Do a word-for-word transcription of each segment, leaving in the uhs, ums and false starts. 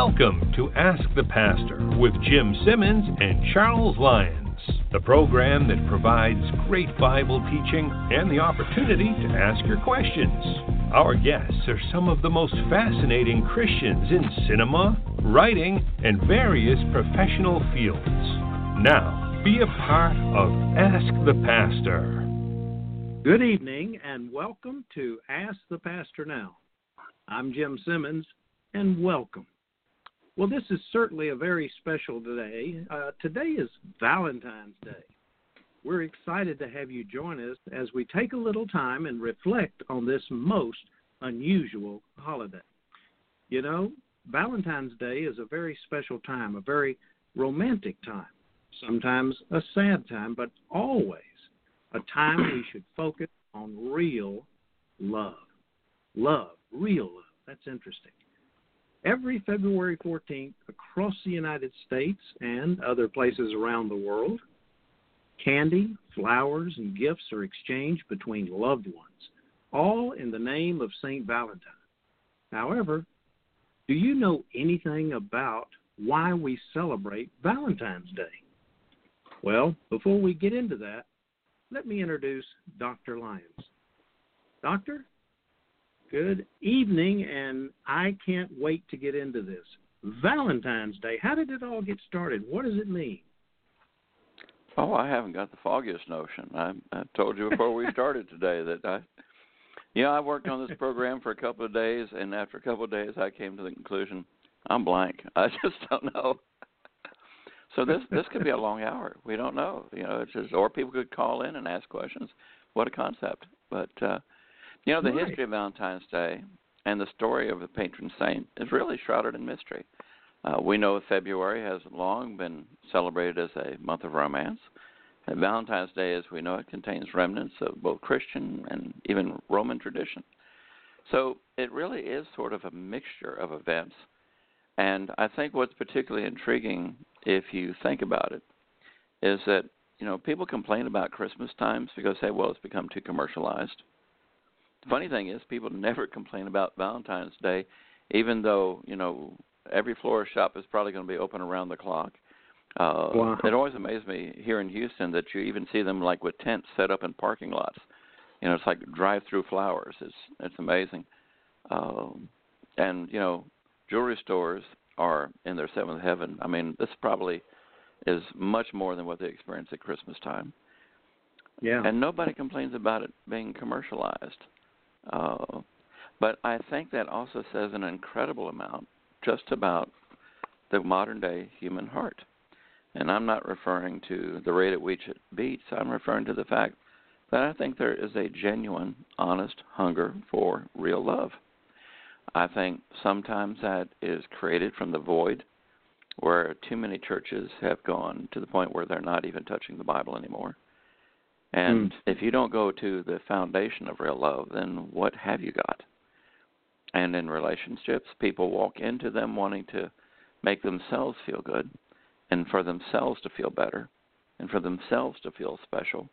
Welcome to Ask the Pastor with Jim Simmons and Charles Lyons, the program that provides great Bible teaching and the opportunity to ask your questions. Our guests are some of the most fascinating Christians in cinema, writing, and various professional fields. Now, be a part of Ask the Pastor. Good evening and welcome to Ask the Pastor Now. I'm Jim Simmons, and welcome. Well, this is certainly a very special day. Uh, today is Valentine's Day. We're excited to have you join us as we take a little time and reflect on this most unusual holiday. You know, Valentine's Day is a very special time, a very romantic time, sometimes a sad time, but always a time we should focus on real love. Love, real love. That's interesting. Every February fourteenth, across the United States and other places around the world, candy, flowers, and gifts are exchanged between loved ones, all in the name of Saint Valentine. However, do you know anything about why we celebrate Valentine's Day? Well, before we get into that, let me introduce Doctor Lyons. Doctor, good evening, and I can't wait to get into this. Valentine's Day, how did it all get started? What does it mean? Oh, I haven't got the foggiest notion. I, I told you before we started today that I, you know, I worked on this program for a couple of days, and after a couple of days, I came to the conclusion I'm blank. I just don't know. So this this could be a long hour. We don't know. You know, it's just, or people could call in and ask questions. What a concept! But uh, you know, the right. history of Valentine's Day and the story of the patron saint is really shrouded in mystery. Uh, we know February has long been celebrated as a month of romance. And Valentine's Day, as we know it, contains remnants of both Christian and even Roman tradition. So it really is sort of a mixture of events. And I think what's particularly intriguing, if you think about it, is that, you know, people complain about Christmas times because they say, well, it's become too commercialized. The funny thing is people never complain about Valentine's Day, even though, you know, every florist shop is probably going to be open around the clock. Uh, wow. It always amazes me here in Houston that you even see them like with tents set up in parking lots. You know, it's like drive-through flowers. It's it's amazing. Um, and, you know, jewelry stores are in their seventh heaven. I mean, this probably is much more than what they experience at Christmas time. Yeah. And nobody complains about it being commercialized. Uh, but I think that also says an incredible amount just about the modern-day human heart. And I'm not referring to the rate at which it beats. I'm referring to the fact that I think there is a genuine, honest hunger for real love. I think sometimes that is created from the void where too many churches have gone to the point where they're not even touching the Bible anymore. And mm. if you don't go to the foundation of real love, then what have you got? And in relationships, people walk into them wanting to make themselves feel good and for themselves to feel better and for themselves to feel special,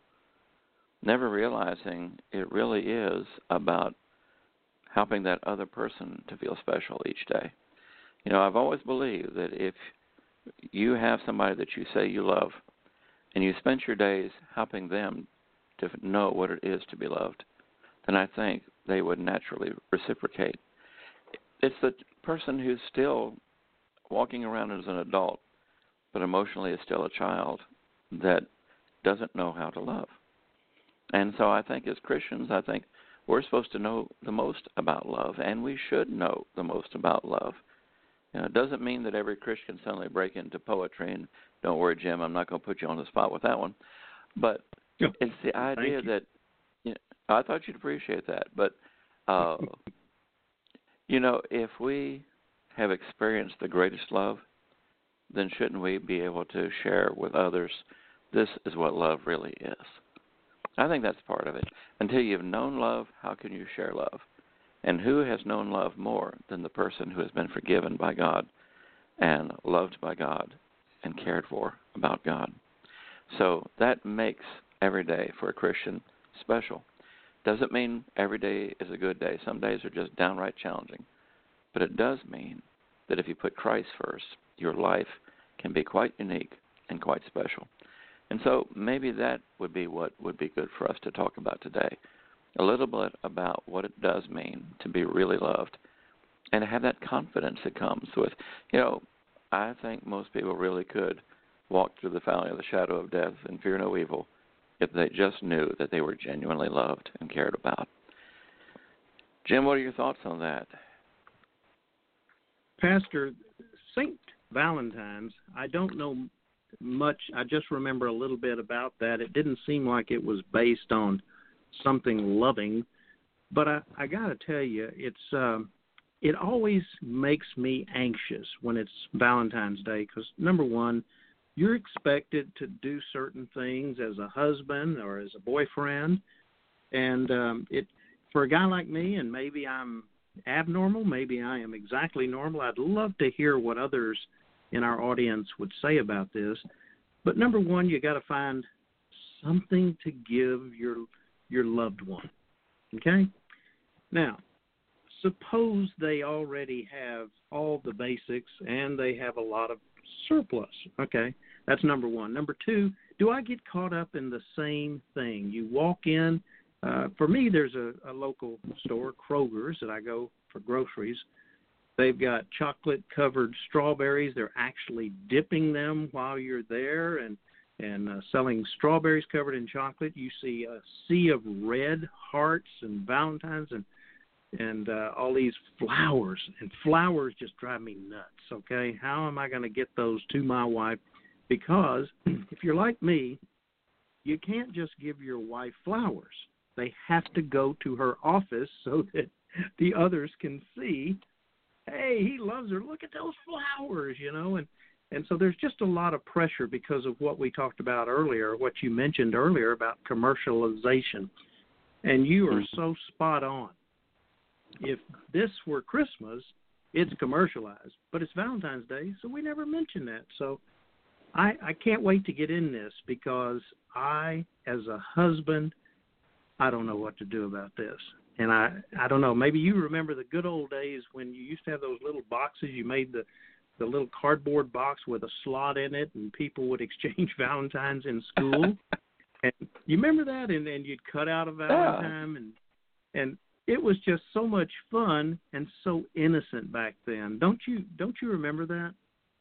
never realizing it really is about helping that other person to feel special each day. You know, I've always believed that if you have somebody that you say you love and you spend your days helping them to know what it is to be loved, then I think they would naturally reciprocate. It's the person who's still walking around as an adult, but emotionally is still a child that doesn't know how to love. And so I think as Christians, I think we're supposed to know the most about love, and we should know the most about love. You know, it doesn't mean that every Christian suddenly break into poetry, and don't worry, Jim, I'm not going to put you on the spot with that one. But yep. It's the idea that, you know, I thought you'd appreciate that, but, uh, you know, if we have experienced the greatest love, then shouldn't we be able to share with others, this is what love really is? I think that's part of it. Until you've known love, how can you share love? And who has known love more than the person who has been forgiven by God and loved by God and cared for about God? So that makes every day for a Christian special. Doesn't mean every day is a good day. Some days are just downright challenging. But it does mean that if you put Christ first, your life can be quite unique and quite special. And so maybe that would be what would be good for us to talk about today, a little bit about what it does mean to be really loved and to have that confidence that comes with, you know, I think most people really could walk through the valley of the shadow of death and fear no evil if they just knew that they were genuinely loved and cared about. Jim, what are your thoughts on that? Pastor, Saint Valentine's, I don't know much. I just remember a little bit about that. It didn't seem like it was based on something loving, but I, I got to tell you, it's um, it always makes me anxious when it's Valentine's Day because, number one, you're expected to do certain things as a husband or as a boyfriend, and um, it for a guy like me, and maybe I'm abnormal, maybe I am exactly normal. I'd love to hear what others in our audience would say about this. But number one, you got to find something to give your your loved one. Okay? Now, suppose they already have all the basics and they have a lot of surplus. Okay? That's number one. Number two, do I get caught up in the same thing? You walk in. Uh, for me, there's a, a local store, Kroger's, that I go for groceries. They've got chocolate-covered strawberries. They're actually dipping them while you're there and, and uh, selling strawberries covered in chocolate. You see a sea of red hearts and valentines and and uh, all these flowers. And flowers just drive me nuts, okay? How am I going to get those to my wife? Because if you're like me, you can't just give your wife flowers. They have to go to her office so that the others can see, hey, he loves her. Look at those flowers, you know. And, and so there's just a lot of pressure because of what we talked about earlier, what you mentioned earlier about commercialization. And you are so spot on. If this were Christmas, it's commercialized. But it's Valentine's Day, so we never mention that. So I, I can't wait to get in this because I, as a husband, I don't know what to do about this. And I, I don't know, maybe you remember the good old days when you used to have those little boxes. You made the, the little cardboard box with a slot in it, and people would exchange Valentines in school. And you remember that? And, and you'd cut out a Valentine. Yeah. And, and it was just so much fun and so innocent back then. Don't you, don't you remember that?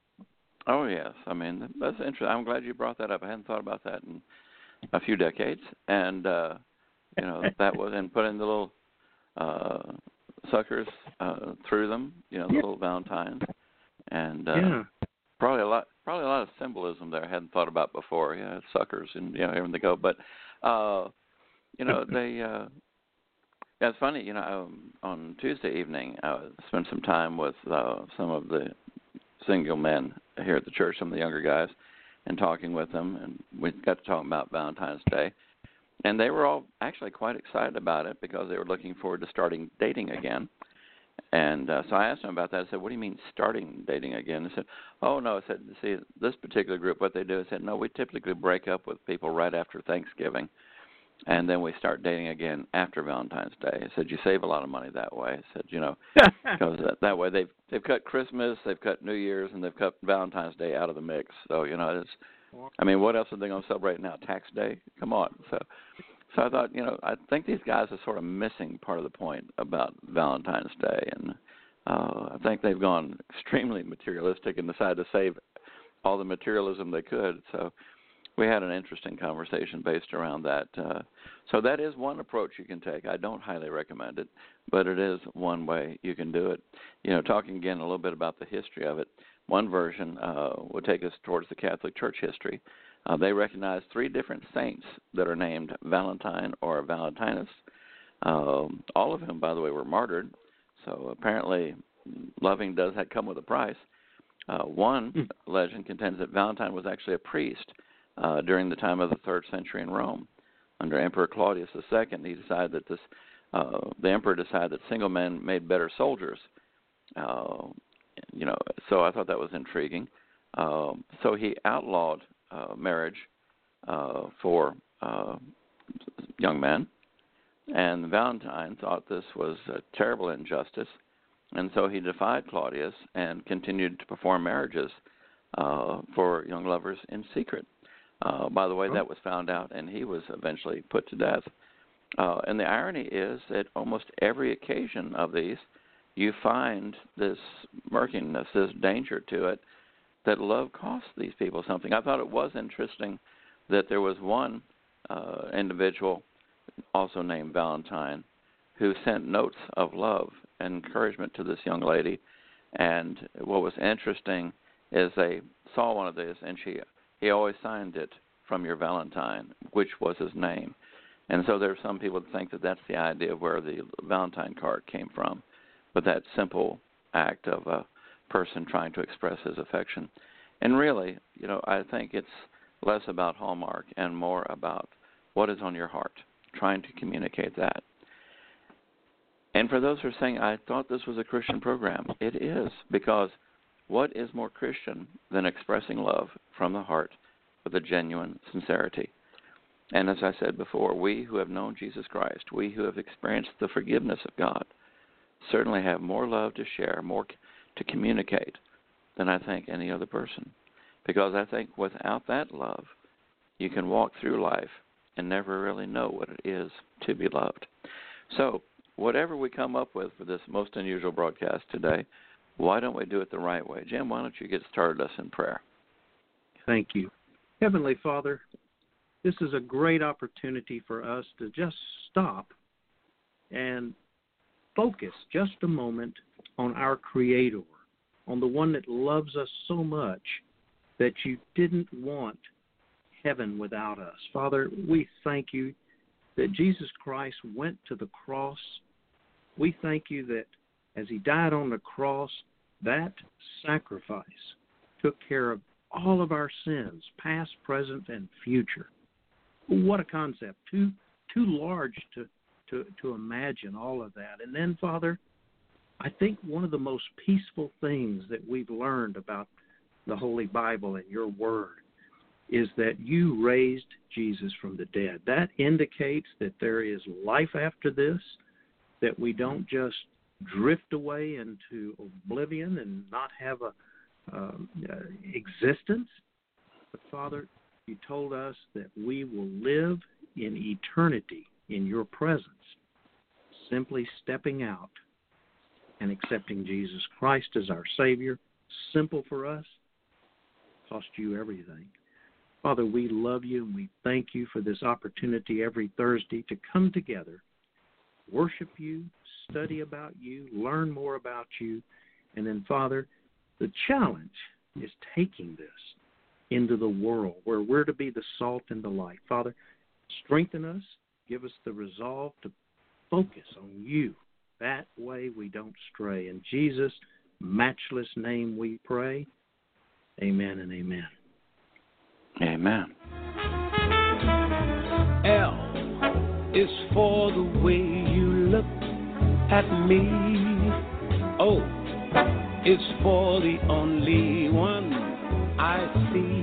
Oh, yes. I mean, that's interesting. I'm glad you brought that up. I hadn't thought about that in a few decades. And, uh, you know, that was, and putting the little uh, suckers uh, through them, you know, the yeah. little Valentines. And uh, yeah. probably a lot probably a lot of symbolism there I hadn't thought about before. Yeah, suckers and, you know, everything they go. But, uh, you know, they, uh, yeah, it's funny, you know, on Tuesday evening, I spent some time with uh, some of the single men here at the church, some of the younger guys, and talking with them. And we got to talk about Valentine's Day. And they were all actually quite excited about it because they were looking forward to starting dating again. And uh, so I asked them about that. I said, what do you mean starting dating again? They said, oh, no. I said, see, this particular group, what they do, I said, no, we typically break up with people right after Thanksgiving, and then we start dating again after Valentine's Day. I said, you save a lot of money that way. I said, you know, because that, that way they've, they've cut Christmas, they've cut New Year's, and they've cut Valentine's Day out of the mix. So, you know, it's, I mean, what else are they going to celebrate now? Tax Day? Come on. So so I thought, you know, I think these guys are sort of missing part of the point about Valentine's Day. And uh, I think they've gone extremely materialistic and decided to save all the materialism they could. So we had an interesting conversation based around that. Uh, so that is one approach you can take. I don't highly recommend it, but it is one way you can do it. You know, talking again a little bit about the history of it, one version uh, would take us towards the Catholic Church history. Uh, they recognize three different saints that are named Valentine or Valentinus. Um, all of whom, by the way, were martyred. So apparently loving does that come with a price. Uh, one mm. legend contends that Valentine was actually a priest uh, during the time of the third century in Rome. Under Emperor Claudius the Second, he decided that this, uh, the emperor decided that single men made better soldiers. Uh, you know, so I thought that was intriguing. Uh, so he outlawed uh, marriage uh, for uh, young men, and Valentine thought this was a terrible injustice, And so he defied Claudius and continued to perform marriages uh, for young lovers in secret. Uh, by the way, oh. that was found out, and he was eventually put to death. Uh, and the irony is that almost every occasion of these, you find this murkiness, this danger to it, that love costs these people something. I thought it was interesting that there was one uh, individual, also named Valentine, who sent notes of love and encouragement to this young lady. And what was interesting is they saw one of these, and she he always signed it from your Valentine, which was his name. And so there are some people that think that that's the idea of where the Valentine card came from, but that simple act of a person trying to express his affection. And really, you know, I think it's less about Hallmark and more about what is on your heart, trying to communicate that. And for those who are saying, I thought this was a Christian program, it is, because what is more Christian than expressing love from the heart with a genuine sincerity? And as I said before, we who have known Jesus Christ, we who have experienced the forgiveness of God, certainly have more love to share, more to communicate than I think any other person. Because I think without that love, you can walk through life and never really know what it is to be loved. So, whatever we come up with for this most unusual broadcast today, why don't we do it the right way? Jim, why don't you get started us in prayer? Thank you. Heavenly Father, this is a great opportunity for us to just stop and focus just a moment on our Creator, on the one that loves us so much that you didn't want heaven without us. Father, we thank you that Jesus Christ went to the cross. We thank you that as he died on the cross, that sacrifice took care of all of our sins, past, present, and future. What a concept. Too too large to, to, to imagine all of that. And then, Father, I think one of the most peaceful things that we've learned about the Holy Bible and your word is that you raised Jesus from the dead. That indicates that there is life after this, that we don't just drift away into oblivion and not have a um, uh, existence. But, Father, you told us that we will live in eternity in your presence, simply stepping out and accepting Jesus Christ as our Savior. Simple for us, cost you everything. Father, we love you and we thank you for this opportunity every Thursday to come together, worship you, study about you, learn more about you, and then, Father, the challenge is taking this into the world where we're to be the salt and the light. Father, strengthen us, give us the resolve to focus on you. That way we don't stray. In Jesus' matchless name we pray. Amen and amen. Amen. L is for the way you look at me. O is for the only one I see.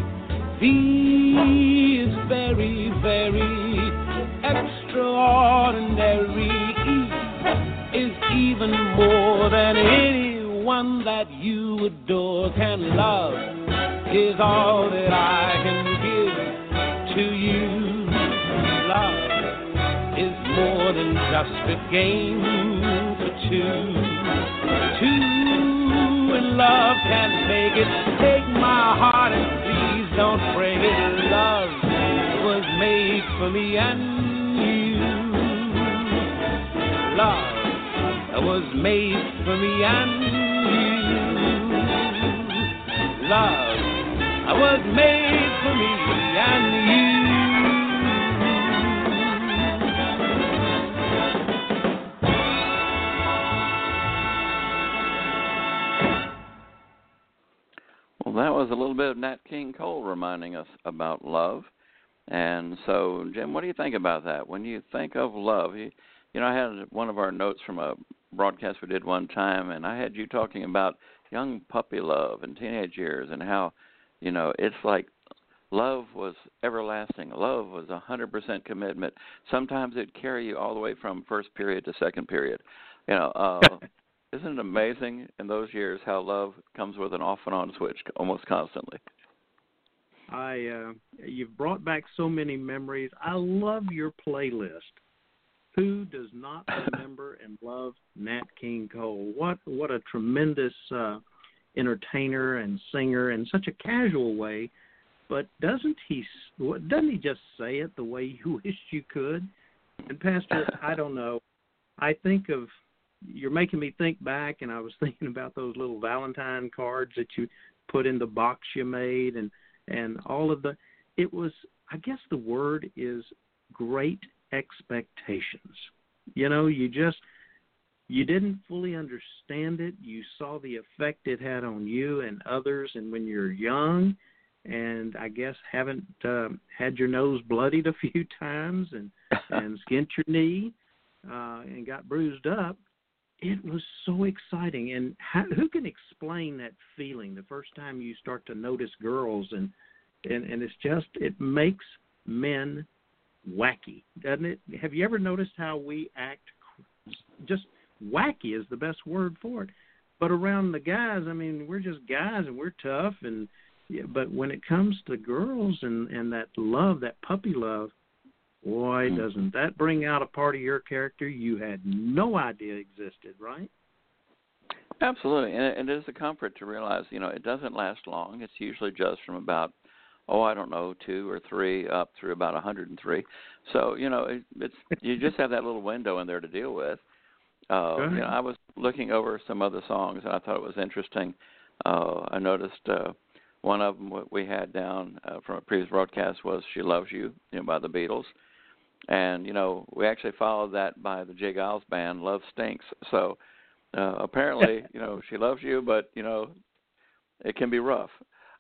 V is very, very extraordinary. E is even more than anyone that you adore can love. Is all that I can give to you. Love is more than just a game for two. Two in love can make it. Take my heart and please don't break it. Love was made for me and you. Love was made for me and you. Love was made for me and you. Well, that was a little bit of Nat King Cole reminding us about love. And so, Jim, what do you think about that? When you think of love, you, you know, I had one of our notes from a broadcast we did one time, and I had you talking about young puppy love and teenage years and how, you know, it's like love was everlasting. Love was one hundred percent commitment. Sometimes it'd carry you all the way from first period to second period. You know, uh, isn't it amazing in those years how love comes with an off and on switch almost constantly? I uh, you've brought back so many memories. I love your playlist. Who does not remember and love Nat King Cole? What what a tremendous uh, entertainer and singer in such a casual way. But doesn't he doesn't he just say it the way you wished you could? And Pastor, I don't know. I think of you're making me think back, and I was thinking about those little Valentine cards that you put in the box you made, and. And all of the, it was, I guess the word is great expectations. You know, you just, you didn't fully understand it. You saw the effect it had on you and others. And when you're young and I guess haven't uh, had your nose bloodied a few times and, and skinned your knee uh, and got bruised up, it was so exciting. And how, who can explain that feeling the first time you start to notice girls and, and, and it's just, it makes men wacky, doesn't it? Have you ever noticed how we act? Just wacky is the best word for it. But around the guys, I mean, we're just guys and we're tough. And yeah, but when it comes to girls and, and that love, that puppy love, boy, doesn't that bring out a part of your character you had no idea existed, right? Absolutely. And it is a comfort to realize, you know, it doesn't last long. It's usually just from about, oh, I don't know, two or three up through about one hundred three. So, you know, it, it's you just have that little window in there to deal with. Uh, you know, I was looking over some other songs, and I thought it was interesting. Uh, I noticed uh, one of them we had down uh, from a previous broadcast was She Loves You, you know, by the Beatles. And, you know, we actually followed that by the J. Giles Band, Love Stinks. So uh, apparently, you know, she loves you, but, you know, it can be rough.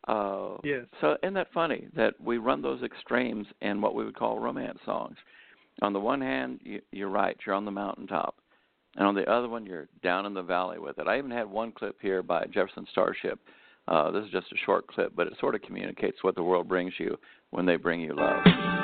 Uh, yes. So isn't that funny that we run those extremes in what we would call romance songs? On the one hand, you, you're right, you're on the mountaintop. And on the other one, you're down in the valley with it. I even had one clip here by Jefferson Starship. Uh, this is just a short clip, but it sort of communicates what the world brings you when they bring you love.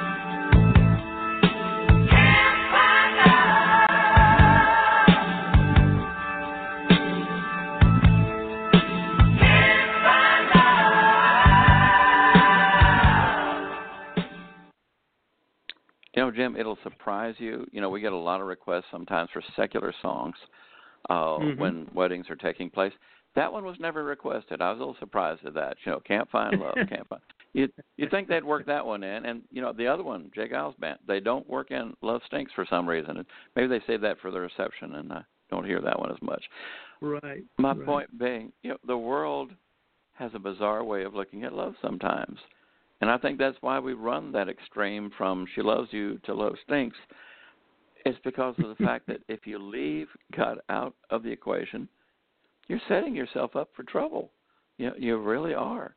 You know, Jim, it'll surprise you. You know, we get a lot of requests sometimes for secular songs uh, mm-hmm. when weddings are taking place. That one was never requested. I was a little surprised at that. You know, Can't Find Love, Can't Find. You you think they'd work that one in, and you know the other one, J. Giles Band, they don't work in Love Stinks for some reason. Maybe they save that for the reception, and I don't hear that one as much. Right. My right. point being, you know, the world has a bizarre way of looking at love sometimes. And I think that's why we run that extreme from She Loves You to Love Stinks. It's because of the fact that if you leave God out of the equation, you're setting yourself up for trouble. You know, you really are.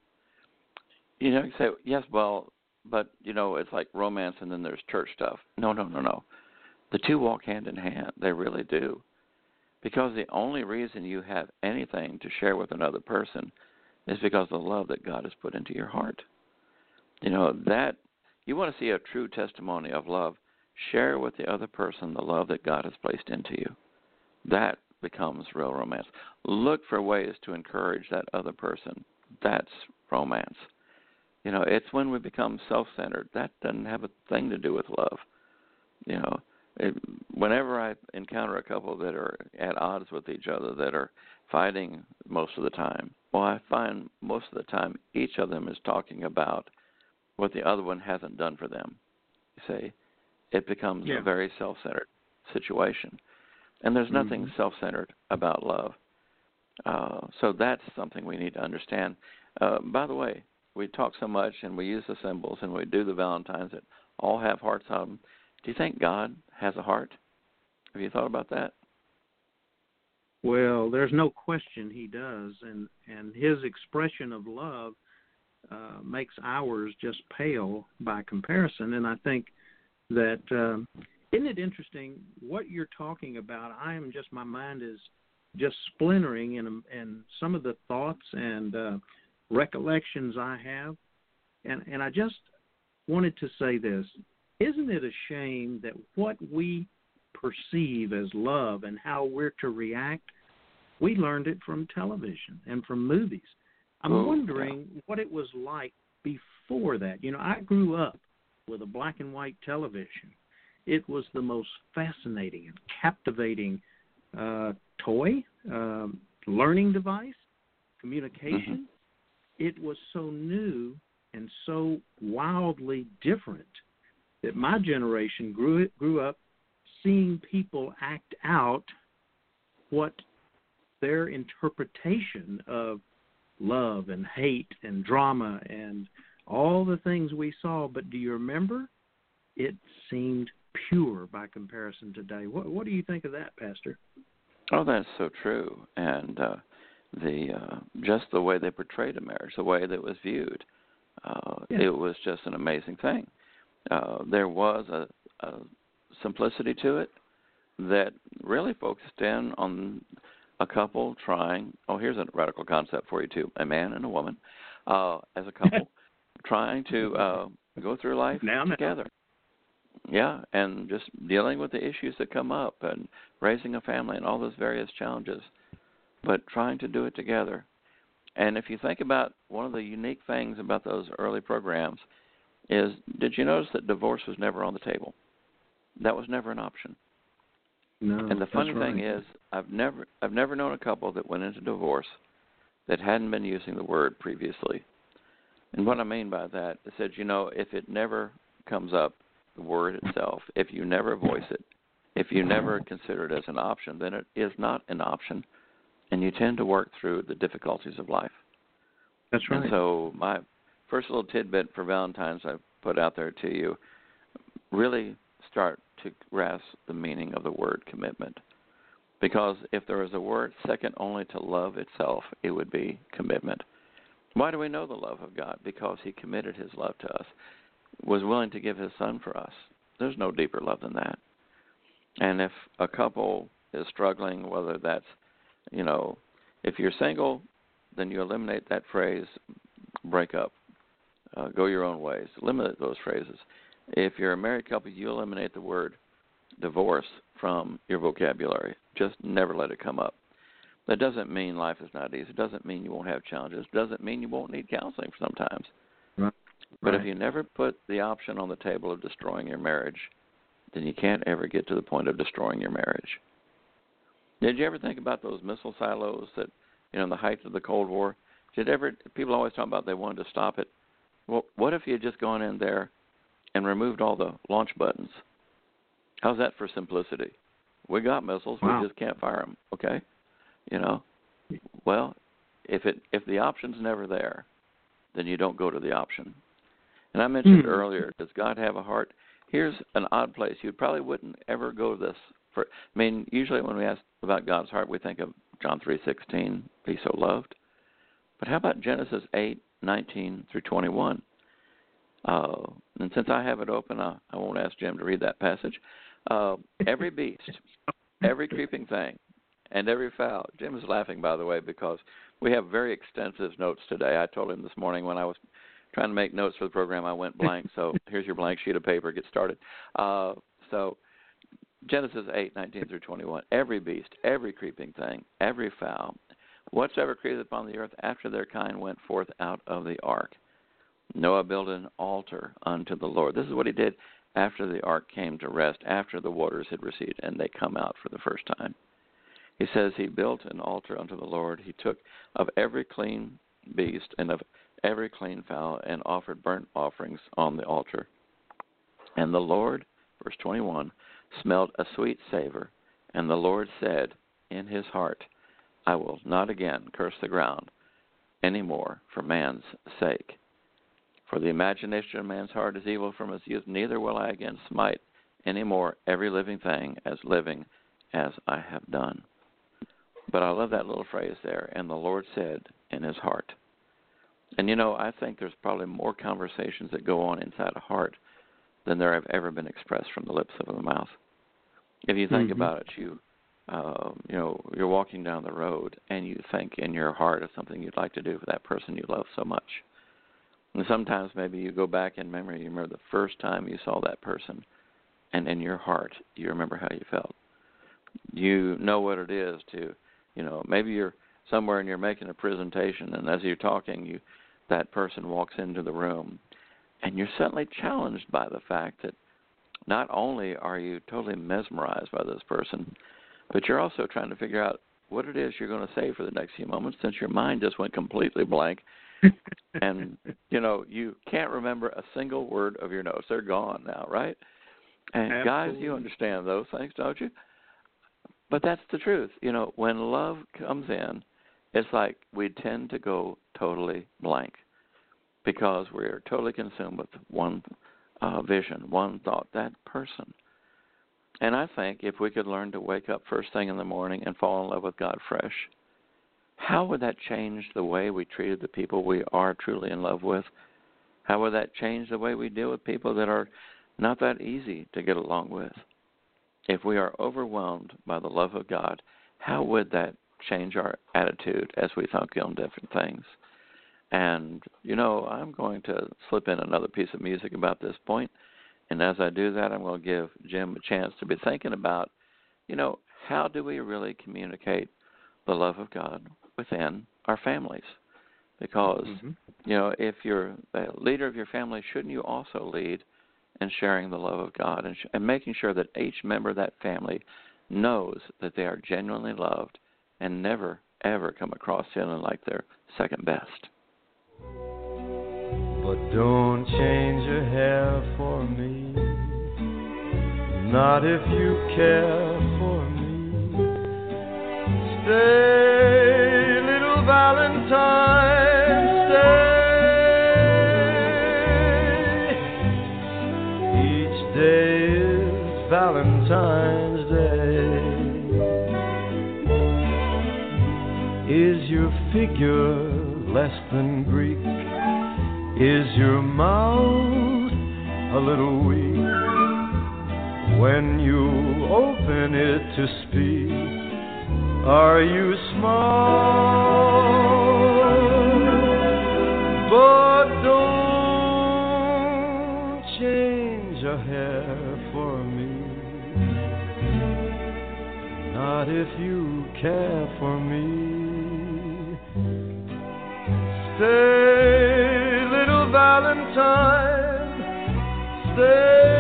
You know, you say, yes, well, but, you know, it's like romance and then there's church stuff. No, no, no, no. The two walk hand in hand. They really do. Because the only reason you have anything to share with another person is because of the love that God has put into your heart. You know, that you want to see a true testimony of love, share with the other person the love that God has placed into you. That becomes real romance. Look for ways to encourage that other person. That's romance. You know, it's when we become self-centered. That doesn't have a thing to do with love. You know, it, whenever I encounter a couple that are at odds with each other, that are fighting most of the time, well, I find most of the time each of them is talking about what the other one hasn't done for them. You see, it becomes yeah. a very self-centered situation. And there's nothing mm-hmm. self-centered about love. Uh, so that's something we need to understand. Uh, by the way, we talk so much and we use the symbols and we do the Valentines that all have hearts on them. Do you think God has a heart? Have you thought about that? Well, there's no question he does. And, and his expression of love Uh, makes ours just pale by comparison. And I think that, um, isn't it interesting what you're talking about? I am just, my mind is just splintering and and some of the thoughts and uh, recollections I have. And, and I just wanted to say this. Isn't it a shame that what we perceive as love and how we're to react We learned it from television and from movies. I'm Ooh, wondering yeah. what it was like before that. You know, I grew up with a black and white television. It was the most fascinating and captivating uh, toy, um, learning device, communication. Mm-hmm. It was so new and so wildly different that my generation grew grew up seeing people act out what their interpretation of love and hate and drama and all the things we saw. But do you remember? It seemed pure by comparison today. What, what do you think of that, Pastor? Oh, that's so true. And uh, the uh, just the way they portrayed a marriage, the way that it was viewed, uh, yeah. it was just an amazing thing. Uh, there was a, a simplicity to it that really focused in on a couple trying, oh, here's a radical concept for you too, a man and a woman uh, as a couple trying to uh, go through life now, together. Now. Yeah, and just dealing with the issues that come up and raising a family and all those various challenges, but trying to do it together. And if you think about one of the unique things about those early programs is, did you notice that divorce was never on the table? That was never an option. No, and the funny that's right. thing is, I've never I've never known a couple that went into divorce that hadn't been using the word previously. And what I mean by that is that, you know, if it never comes up, the word itself, if you never voice it, if you never consider it as an option, then it is not an option, and you tend to work through the difficulties of life. That's right. And so my first little tidbit for Valentine's I put out there to you, really start to grasp the meaning of the word commitment. Because if there is a word second only to love itself, it would be commitment. Why do we know the love of God? Because he committed his love to us, was willing to give his son for us. There's no deeper love than that. And if a couple is struggling, whether that's, you know, if you're single, then you eliminate that phrase, break up, uh, go your own ways. Eliminate those phrases. If you're a married couple, you eliminate the word divorce from your vocabulary. Just never let it come up. That doesn't mean life is not easy. It doesn't mean you won't have challenges. It doesn't mean you won't need counseling sometimes. Right. But right. if you never put the option on the table of destroying your marriage, then you can't ever get to the point of destroying your marriage. Did you ever think about those missile silos that, you know, in the height of the Cold War? Did ever, people always talk about they wanted to stop it. Well, what if you had just gone in there and removed all the launch buttons? How's that for simplicity? We got missiles, wow. we just can't fire them, okay? You know? Well, if it if the option's never there, then you don't go to the option. And I mentioned mm. earlier, does God have a heart? Here's an odd place. You probably wouldn't ever go this. For, I mean, usually when we ask about God's heart, we think of John three sixteen, be so loved. But how about Genesis eight nineteen through twenty-one? Uh, and since I have it open, I, I won't ask Jim to read that passage. Uh, every beast, every creeping thing, and every fowl. Jim is laughing, by the way, because we have very extensive notes today. I told him this morning when I was trying to make notes for the program, I went blank. So here's your blank sheet of paper. Get started. Uh, so Genesis eight nineteen through twenty-one. Every beast, every creeping thing, every fowl, whatsoever created upon the earth after their kind went forth out of the ark. Noah built an altar unto the Lord. This is what he did after the ark came to rest, after the waters had receded and they come out for the first time. He says he built an altar unto the Lord. He took of every clean beast and of every clean fowl and offered burnt offerings on the altar. And the Lord, verse twenty-one, smelled a sweet savor. And the Lord said in his heart, I will not again curse the ground any more for man's sake. For the imagination of man's heart is evil from his youth, neither will I again smite any more every living thing as living as I have done. But I love that little phrase there, and the Lord said in his heart. And, you know, I think there's probably more conversations that go on inside a heart than there have ever been expressed from the lips of the mouth. If you think mm-hmm. about it, you, uh, you know, you're walking down the road, and you think in your heart of something you'd like to do for that person you love so much. And sometimes maybe you go back in memory, you remember the first time you saw that person, and in your heart you remember how you felt. You know what it is to You know, maybe you're somewhere and you're making a presentation, and as you're talking, you that person walks into the room, and you're suddenly challenged by the fact that not only are you totally mesmerized by this person, but you're also trying to figure out what it is you're going to say for the next few moments, since your mind just went completely blank. And, you know, you can't remember a single word of your notes. They're gone now, right? And Absolutely. Guys, you understand those things, don't you? But that's the truth. You know, when love comes in, it's like we tend to go totally blank because we're totally consumed with one uh, vision, one thought, that person. And I think if we could learn to wake up first thing in the morning and fall in love with God fresh, how would that change the way we treated the people we are truly in love with? How would that change the way we deal with people that are not that easy to get along with? If we are overwhelmed by the love of God, how would that change our attitude as we think on different things? And, you know, I'm going to slip in another piece of music about this point. And as I do that, I'm going to give Jim a chance to be thinking about, you know, how do we really communicate the love of God within our families? Because, mm-hmm. you know, if you're a leader of your family, shouldn't you also lead in sharing the love of God and, sh- and making sure that each member of that family knows that they are genuinely loved and never, ever come across feeling like they're second best? But don't change your hair for me, not if you care for me. Stay, little Valentine, stay. Each day is Valentine's Day. Is your figure less than Greek? Is your mouth a little weak? When you open it to speak, are you smart? But don't change a hair for me, not if you care for me. Stay, Valentine, stay.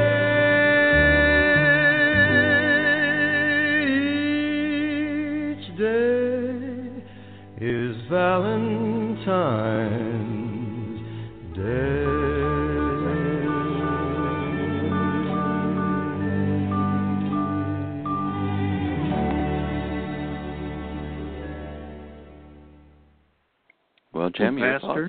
Each day is Valentine's Day. Well, Jim, your Pastor, thoughts?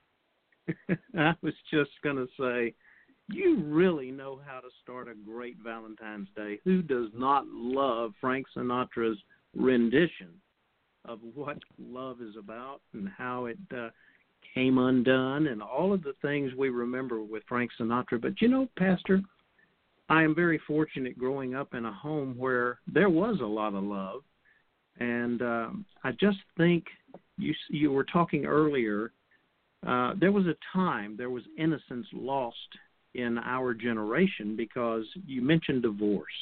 I was just going to say, you really know how to start a great Valentine's Day. Who does not love Frank Sinatra's rendition of what love is about and how it uh, came undone and all of the things we remember with Frank Sinatra? But, you know, Pastor, I am very fortunate growing up in a home where there was a lot of love. And um, I just think you you were talking earlier, Uh, there was a time, there was innocence lost in our generation because you mentioned divorce.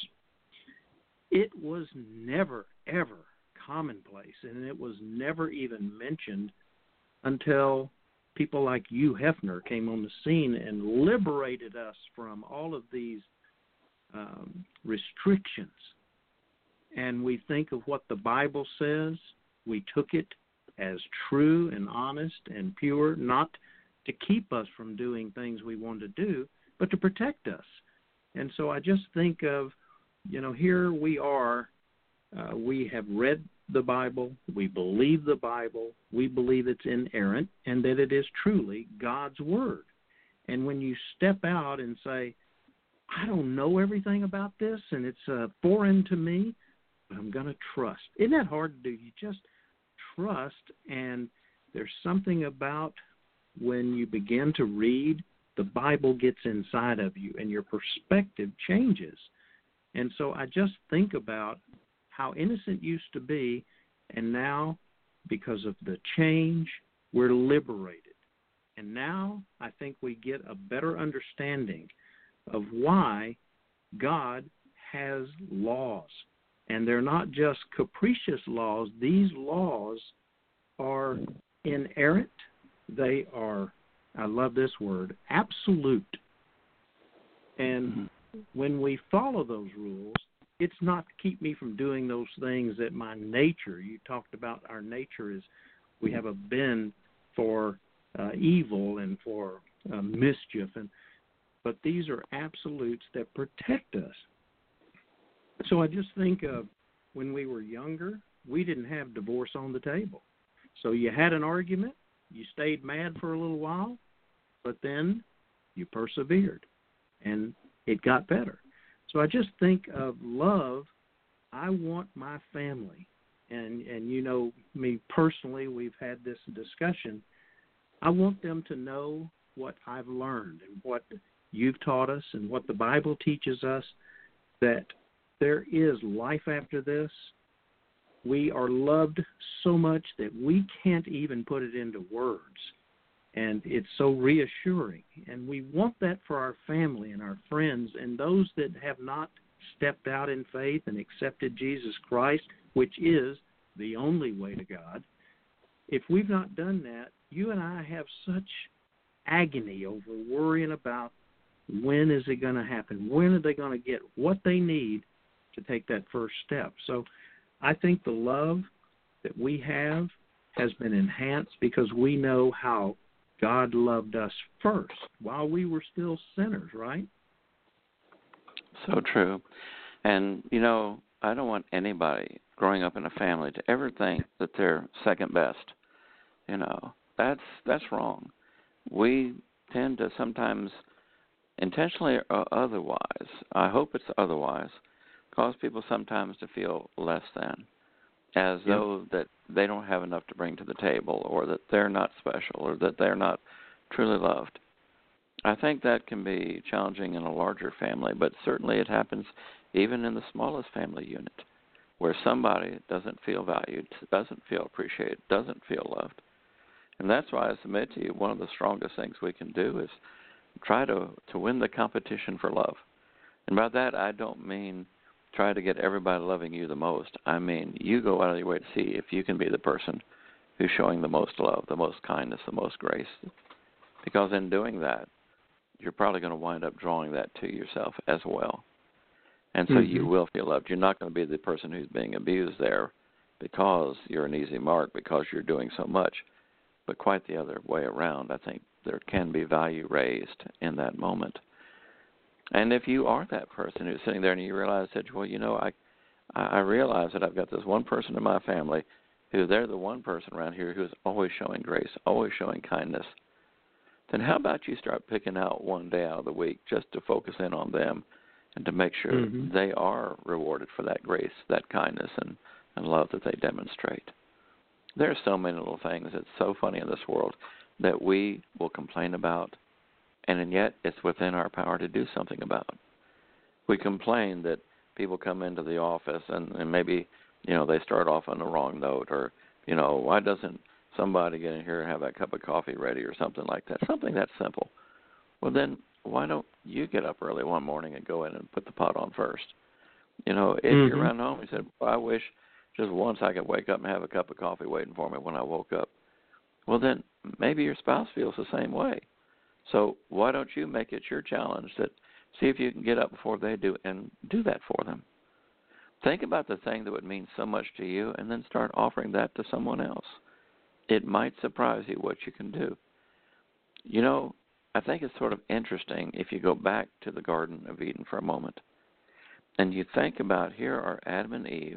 It was never, ever commonplace, and it was never even mentioned until people like Hugh Hefner came on the scene and liberated us from all of these um, restrictions. And we think of what the Bible says. We took it as true and honest and pure, not to keep us from doing things we want to do, but to protect us. And so I just think of, you know, here we are, uh, we have read the Bible, we believe the Bible, we believe it's inerrant, and that it is truly God's Word. And when you step out and say, I don't know everything about this, and it's uh, foreign to me, but I'm going to trust. Isn't that hard to do? You just trust, and there's something about when you begin to read, the Bible gets inside of you, and your perspective changes. And so I just think about how innocent used to be, and now, because of the change, we're liberated. And now I think we get a better understanding of why God has laws And they're not just capricious laws. These laws are inerrant. They are, I love this word, absolute. And when we follow those rules, it's not to keep me from doing those things that my nature, you talked about our nature is we have a bend for uh, evil and for uh, mischief. And but these are absolutes that protect us. So I just think of when we were younger, we didn't have divorce on the table. So you had an argument, you stayed mad for a little while, but then you persevered, and it got better. So I just think of love. I want my family, and, and you know me personally, we've had this discussion. I want them to know what I've learned and what you've taught us and what the Bible teaches us, that there is life after this. We are loved so much that we can't even put it into words. And it's so reassuring. And we want that for our family and our friends and those that have not stepped out in faith and accepted Jesus Christ, which is the only way to God. If we've not done that, you and I have such agony over worrying about when is it going to happen, when are they going to get what they need to take that first step. So I think the love that we have has been enhanced because we know how God loved us first while we were still sinners, right? So true. And, you know, I don't want anybody growing up in a family to ever think that they're second best. You know, that's that's wrong. We tend to sometimes, intentionally or otherwise, I hope it's otherwise, cause people sometimes to feel less than, as yeah. though that they don't have enough to bring to the table, or that they're not special, or that they're not truly loved. I think that can be challenging in a larger family, but certainly it happens even in the smallest family unit, where somebody doesn't feel valued, doesn't feel appreciated, doesn't feel loved. And that's why I submit to you, one of the strongest things we can do is try to, to win the competition for love. And by that, I don't mean try to get everybody loving you the most. I mean, you go out of your way to see if you can be the person who's showing the most love, the most kindness, the most grace. Because in doing that, you're probably going to wind up drawing that to yourself as well. And so mm-hmm. you will feel loved. You're not going to be the person who's being abused there because you're an easy mark, because you're doing so much. But quite the other way around, I think there can be value raised in that moment. And if you are that person who's sitting there and you realize that, well, you know, I I realize that I've got this one person in my family who they're the one person around here who's always showing grace, always showing kindness, then how about you start picking out one day out of the week just to focus in on them and to make sure mm-hmm. they are rewarded for that grace, that kindness, and, and love that they demonstrate. There are so many little things that's so funny in this world that we will complain about, and yet it's within our power to do something about. We complain that people come into the office and, and maybe, you know, they start off on the wrong note, or, you know, why doesn't somebody get in here and have that cup of coffee ready or something like that, something that simple. Well, then why don't you get up early one morning and go in and put the pot on first? You know, if mm-hmm. you're around home, you said, well, I wish just once I could wake up and have a cup of coffee waiting for me when I woke up. Well, then maybe your spouse feels the same way. So why don't you make it your challenge that see if you can get up before they do and do that for them. Think about the thing that would mean so much to you and then start offering that to someone else. It might surprise you what you can do. You know, I think it's sort of interesting if you go back to the Garden of Eden for a moment and you think about here are Adam and Eve.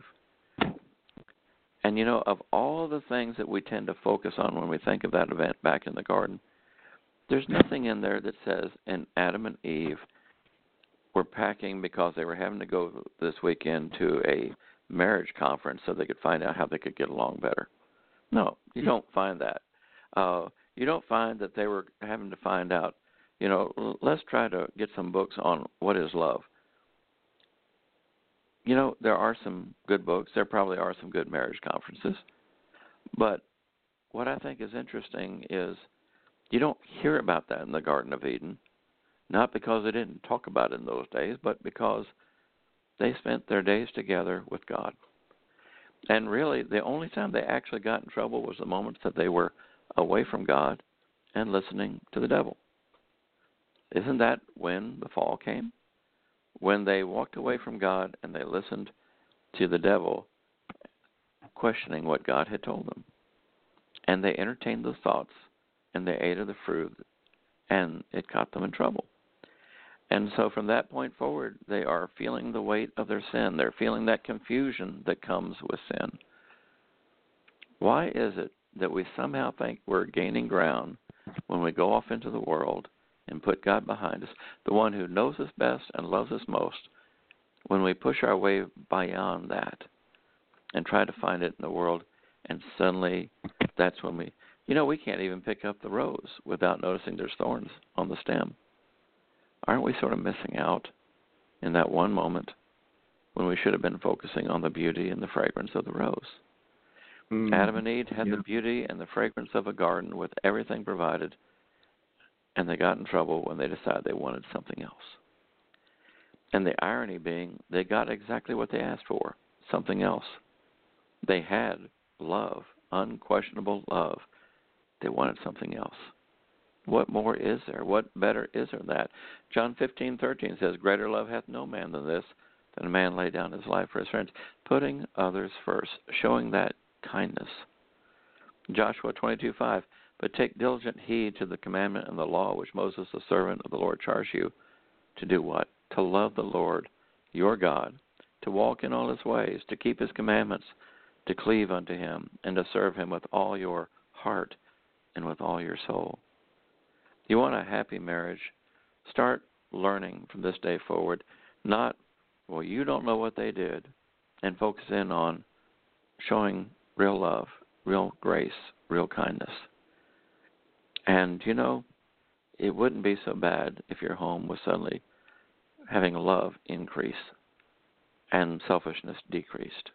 And, you know, of all the things that we tend to focus on when we think of that event back in the garden, there's nothing in there that says, and Adam and Eve were packing because they were having to go this weekend to a marriage conference so they could find out how they could get along better. No, you don't find that. Uh, you don't find that they were having to find out, you know, let's try to get some books on what is love. You know, there are some good books. There probably are some good marriage conferences. But what I think is interesting is you don't hear about that in the Garden of Eden, not because they didn't talk about it in those days, but because they spent their days together with God. And really, the only time they actually got in trouble was the moments that they were away from God and listening to the devil. Isn't that when the fall came? When they walked away from God and they listened to the devil, questioning what God had told them. And they entertained those thoughts, and they ate of the fruit, and it caught them in trouble. And so from that point forward, they are feeling the weight of their sin. They're feeling that confusion that comes with sin. Why is it that we somehow think we're gaining ground when we go off into the world and put God behind us, the one who knows us best and loves us most, when we push our way beyond that and try to find it in the world, and suddenly that's when we, you know, we can't even pick up the rose without noticing there's thorns on the stem. Aren't we sort of missing out in that one moment when we should have been focusing on the beauty and the fragrance of the rose? Mm. Adam and Eve had yeah. the beauty and the fragrance of a garden with everything provided, and they got in trouble when they decided they wanted something else. And the irony being, they got exactly what they asked for, something else. They had love, unquestionable love. They wanted something else. What more is there? What better is there than that? John fifteen thirteen says, "Greater love hath no man than this, that a man lay down his life for his friends." Putting others first, showing that kindness. Joshua twenty-two five, "But take diligent heed to the commandment and the law which Moses, the servant of the Lord, charged you to do what? To love the Lord your God, to walk in all his ways, to keep his commandments, to cleave unto him, and to serve him with all your heart and with all your soul." You want a happy marriage? Start learning from this day forward. Not, well, you don't know what they did, and focus in on showing real love, real grace, real kindness. And, you know, it wouldn't be so bad if your home was suddenly having love increase and selfishness decreased.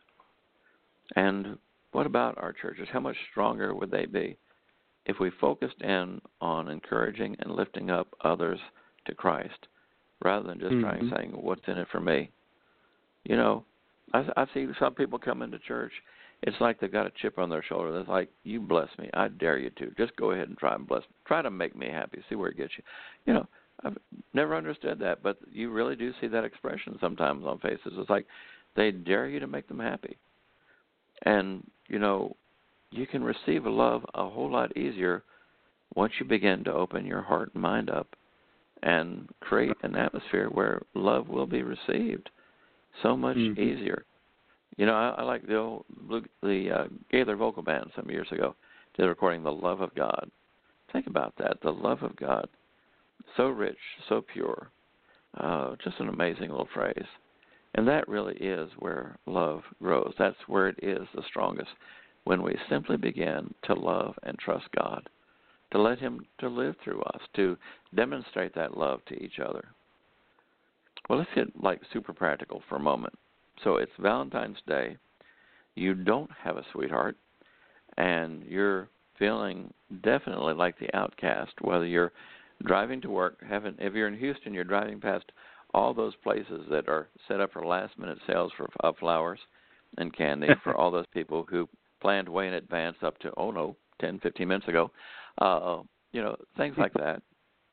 And what about our churches? How much stronger would they be if we focused in on encouraging and lifting up others to Christ rather than just mm-hmm. trying saying, what's in it for me? You know, I, I see some people come into church, it's like they've got a chip on their shoulder. It's like, you bless me. I dare you to. Just go ahead and try and bless me. Try to make me happy. See where it gets you. You know, I've never understood that, but you really do see that expression sometimes on faces. It's like they dare you to make them happy. And, you know, you can receive love a whole lot easier once you begin to open your heart and mind up and create an atmosphere where love will be received so much mm-hmm. easier. You know, I, I like the old, the uh, Gaither Vocal Band some years ago did a recording, "The Love of God." Think about that, the love of God. So rich, so pure. Uh, just an amazing little phrase. And that really is where love grows. That's where it is the strongest, when we simply begin to love and trust God, to let him to live through us, to demonstrate that love to each other. Well, let's get like super practical for a moment. So it's Valentine's Day. You don't have a sweetheart, and you're feeling definitely like the outcast, whether you're driving to work, having, if you're in Houston, you're driving past all those places that are set up for last-minute sales for uh, flowers and candy for all those people who planned way in advance up to, oh no, ten, fifteen minutes ago. Uh, you know, things like that.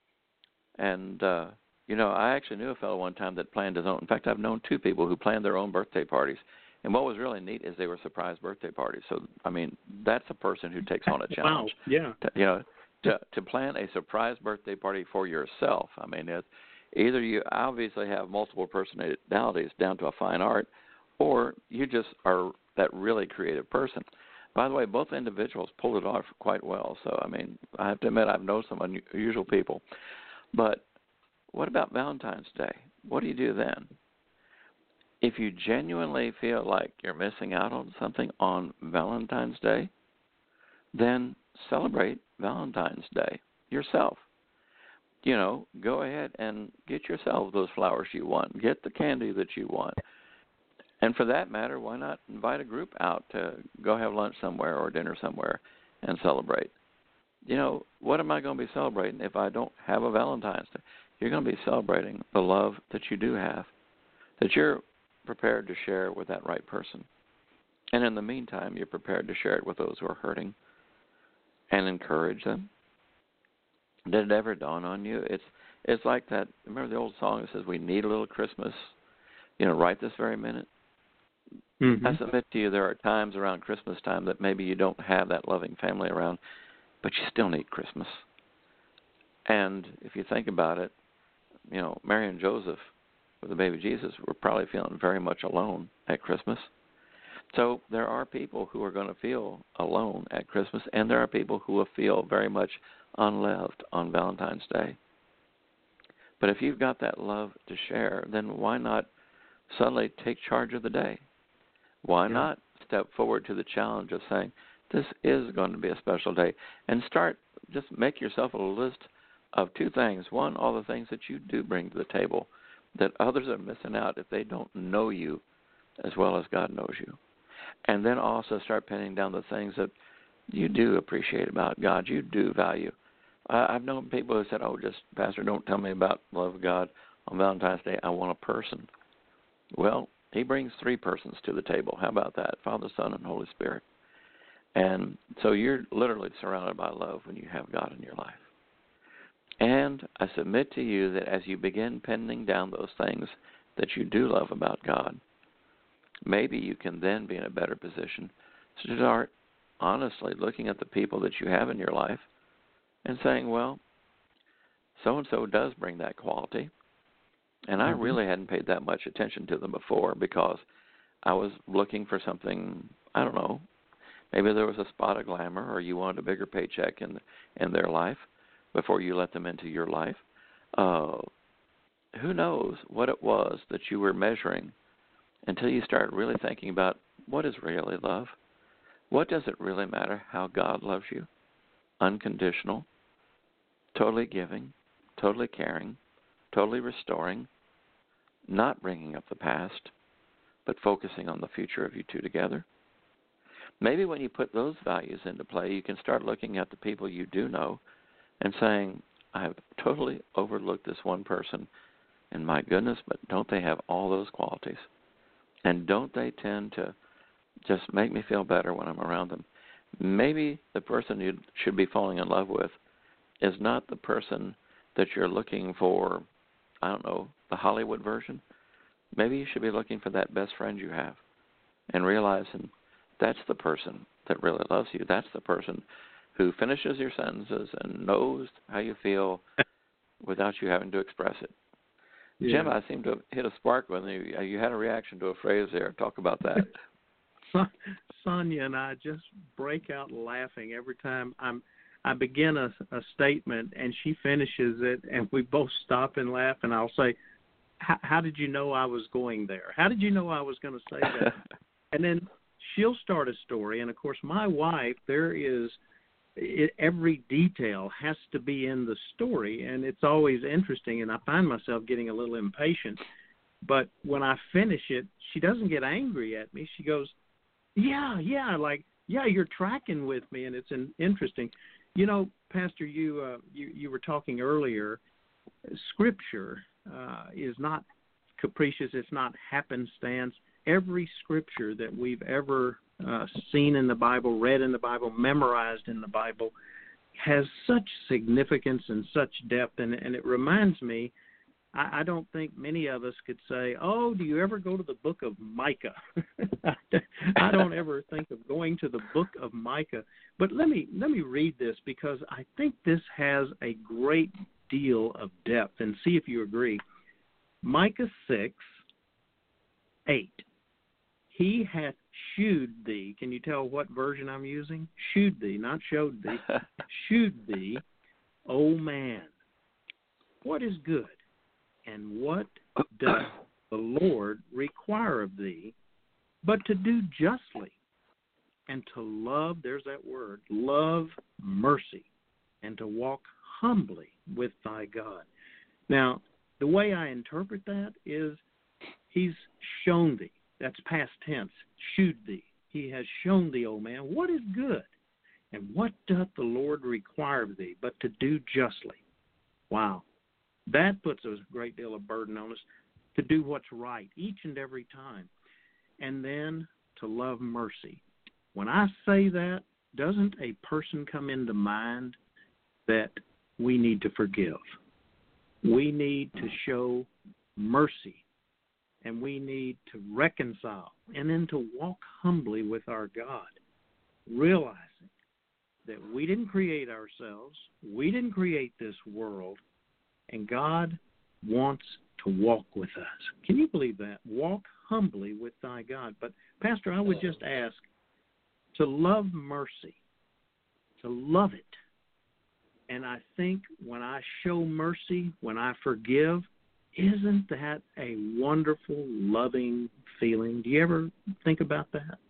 And, uh, you know, I actually knew a fellow one time that planned his own. In fact, I've known two people who planned their own birthday parties. And what was really neat is they were surprise birthday parties. So, I mean, that's a person who takes on a challenge. Wow, yeah. To, you know, to, to plan a surprise birthday party for yourself. I mean, it's, either you obviously have multiple personalities down to a fine art, or you just are that really creative person. By the way, both individuals pulled it off quite well. So, I mean, I have to admit I've known some unusual people. But what about Valentine's Day? What do you do then? If you genuinely feel like you're missing out on something on Valentine's Day, then celebrate Valentine's Day yourself. You know, go ahead and get yourself those flowers you want. Get the candy that you want. And for that matter, why not invite a group out to go have lunch somewhere or dinner somewhere and celebrate? You know, what am I going to be celebrating if I don't have a Valentine's Day? You're going to be celebrating the love that you do have, that you're prepared to share it with that right person. And in the meantime, you're prepared to share it with those who are hurting and encourage them. Did it ever dawn on you? It's it's like that. Remember the old song that says, "We need a little Christmas," you know, right this very minute? Mm-hmm. I submit to you, there are times around Christmas time that maybe you don't have that loving family around, but you still need Christmas. And if you think about it, you know, Mary and Joseph with the baby Jesus were probably feeling very much alone at Christmas. So there are people who are going to feel alone at Christmas, and there are people who will feel very much unloved on Valentine's Day. But if you've got that love to share, then why not suddenly take charge of the day? Why yeah. not step forward to the challenge of saying, this is going to be a special day, and start, just make yourself a list of two things. One, all the things that you do bring to the table that others are missing out if they don't know you as well as God knows you. And then also start pinning down the things that you do appreciate about God, you do value. Uh, I've known people who said, oh, just, Pastor, don't tell me about the love of God on Valentine's Day. I want a person. Well, he brings three persons to the table. How about that? Father, Son, and Holy Spirit. And so you're literally surrounded by love when you have God in your life. And I submit to you that as you begin penning down those things that you do love about God, maybe you can then be in a better position to start honestly looking at the people that you have in your life and saying, well, so-and-so does bring that quality, and I really hadn't paid that much attention to them before because I was looking for something, I don't know, maybe there was a spot of glamour or you wanted a bigger paycheck in in their life before you let them into your life. Uh, who knows what it was that you were measuring until you start really thinking about what is really love? What does it really matter how God loves you? Unconditional, totally giving, totally caring, totally restoring, not bringing up the past, but focusing on the future of you two together. Maybe when you put those values into play, you can start looking at the people you do know and saying, I've totally overlooked this one person, and my goodness, but don't they have all those qualities? And don't they tend to just make me feel better when I'm around them? Maybe the person you should be falling in love with is not the person that you're looking for, I don't know, the Hollywood version. Maybe you should be looking for that best friend you have and realizing that's the person that really loves you. That's the person who finishes your sentences and knows how you feel without you having to express it. Yeah. Jim, I seem to have hit a spark when you, you had a reaction to a phrase there. Talk about that. Sonia and I just break out laughing every time I'm I begin a, a statement and she finishes it, and we both stop and laugh, and I'll say, how did you know I was going there? How did you know I was going to say that? And then she'll start a story, and, of course, my wife, there is it, every detail has to be in the story, and it's always interesting, and I find myself getting a little impatient. But when I finish it, she doesn't get angry at me. She goes, yeah, yeah, like, yeah, you're tracking with me, and it's an interesting. You know, Pastor, you uh, you, you were talking earlier, Scripture uh, is not capricious. It's not happenstance. Every Scripture that we've ever uh, seen in the Bible, read in the Bible, memorized in the Bible, has such significance and such depth. And, and it reminds me, I, I don't think many of us could say, oh, do you ever go to the book of Micah? I don't ever think of going to the book of Micah. But let me let me read this, because I think this has a great deal of depth, and see if you agree. Micah six, eight. He hath shewed thee. Can you tell what version I'm using? Shewed thee, not showed thee. Shewed thee, O man, what is good, and what doth the Lord require of thee, but to do justly, and to love, there's that word, love mercy, and to walk humbly with thy God. Now, the way I interpret that is he's shown thee. That's past tense, shewed thee. He has shown thee, O man, what is good, and what doth the Lord require of thee, but to do justly. Wow. That puts a great deal of burden on us. to do what's right each and every time, and then to love mercy. When I say that, doesn't a person come into mind that we need to forgive? We need to show mercy, and we need to reconcile, and then to walk humbly with our God, realizing that we didn't create ourselves, we didn't create this world, and God wants to walk with us. Can you believe that? Walk humbly with thy God. But, Pastor, I would just ask to love mercy, to love it. And I think when I show mercy, when I forgive, isn't that a wonderful, loving feeling? Do you ever think about that?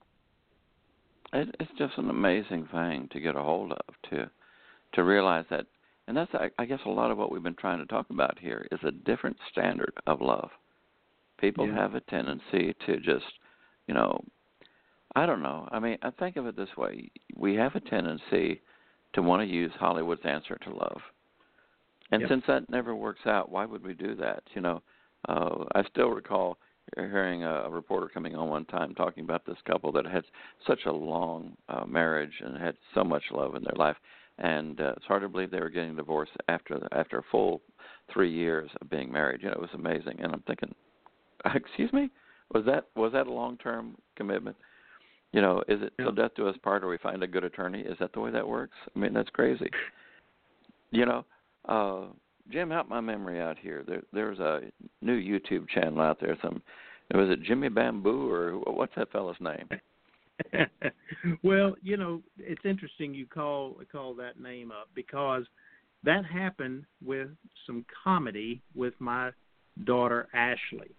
It, it's just an amazing thing to get a hold of, to to realize that. And that's, I, I guess, a lot of what we've been trying to talk about here is a different standard of love. People yeah. have a tendency to just, you know, I don't know. I mean, I think of it this way. We have a tendency to want to use Hollywood's answer to love. And yep. since that never works out, why would we do that? You know, uh, I still recall hearing a, a reporter coming on one time talking about this couple that had such a long uh, marriage and had so much love in their life. And uh, it's hard to believe they were getting divorced after the, after a full three years of being married. You know, it was amazing. And I'm thinking, excuse me, was that was that a long-term commitment? You know, is it till death do us part, or we find a good attorney? Is that the way that works? I mean, that's crazy. You know, uh, Jim, help my memory out here. There, there's a new YouTube channel out there. Some was it Jimmy Bamboo, or what's that fellow's name? Well, you know, it's interesting you call call that name up, because that happened with some comedy with my daughter Ashley.